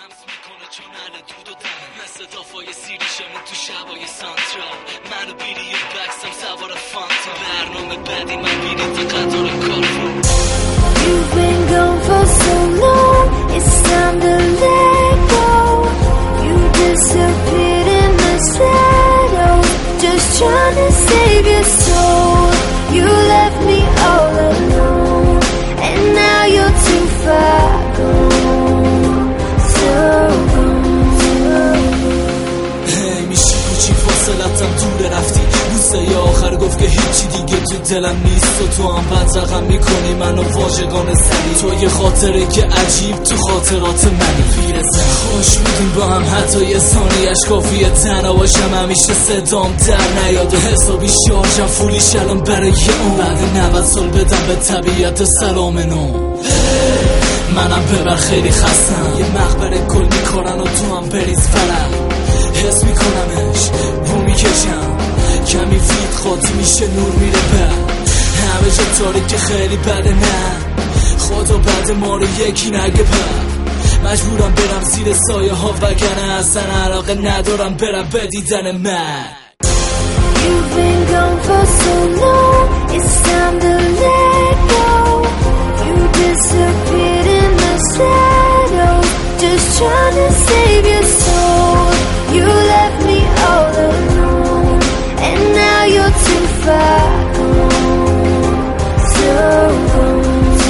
لمس میکنه چون هر دود و دم مثل دافای سیریشمون تو شبای سانترال منو بیری و بکسم سوار فانتوم برنامه بعدی من بیری تا قطار کارفون. You've been gone for so long, it's time to let go. You disappeared in the shadows, just trying to save your soul. You left me all alone, and now you're too far gone, so gone, so gone. Hey میشی کوچی فاصلتم دور رفتی روزای آخر گفت که هیچی دیگه تو دلم نیست و تو هم بد رقم میکنی منو واژگان سری تو یه خاطره که عجیب تو خاطرات منی پیرزن خوش بودیم با هم حتی یه ثانیه‌اش کافیه تنها باشم همیشه صدام در نیاد و حسابی شارژم فولیش الان برای اون بعد 90 سال بدم به طبیعت سلام نو منم ببر خیلی خستم یه مقبره گل میکنن و تو هم بریز فلک حس میکنمش بو میکشم کمی فید خاطی میشه نور میره بعد همه جا تاریک خیلی بده نه خدا بعد ما رو یکی نگه بعد مجبورم برم زیر سایه ها وگرنه اصلا علاقه ندارم برم به دیدن من. You've been gone for so long, it's time to let go. You disappeared in the shadows, just trying to save your soul. You left me all alone, and now you're too far gone, so gone, so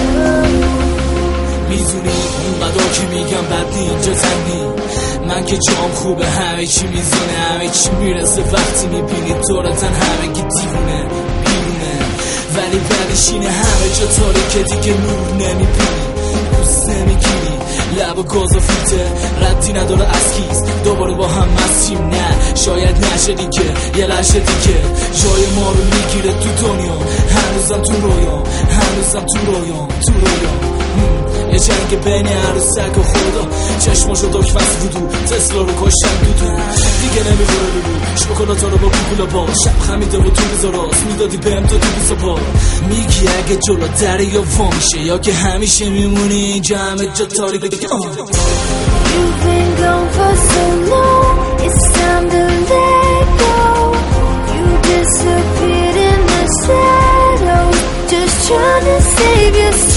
gone. میدونی اونقدر که میگم بد نی اینجا تنگی من که جام خوبه همه چی میزونه همه چی میرسه وقتی میبینی دورتن همه گی دیوونه بیرونه ولی بعدش اینه همه جا تاریکه دیگه نور نمیبینی دوست نمیگیری لب و گاز و فیلتر ردی نداره از کیست دوباره با هم مسیم نه شاید نشه دیگه یه لحظه دیگه جای ما رو میگیره تو دنیا هنوزم تو رویام هنوزم تو رویام تو رویام یه جنگ بین عروسک و خدا چشماشو دکمه از وودو تسلا رو کشتن دودو دیگه نمیخوره دودو شکلاتا رو با کوکولا با شب خمیده و تو بیزا راست میدادی بهم تا تو بیزا با میگی اگه جلو دره یا وا میشه یا که همیشه میمونی اینجا همه جا تاریک. You've been gone for so long, it's time to let go. You disappeared in the shadows, just trying to save your soul.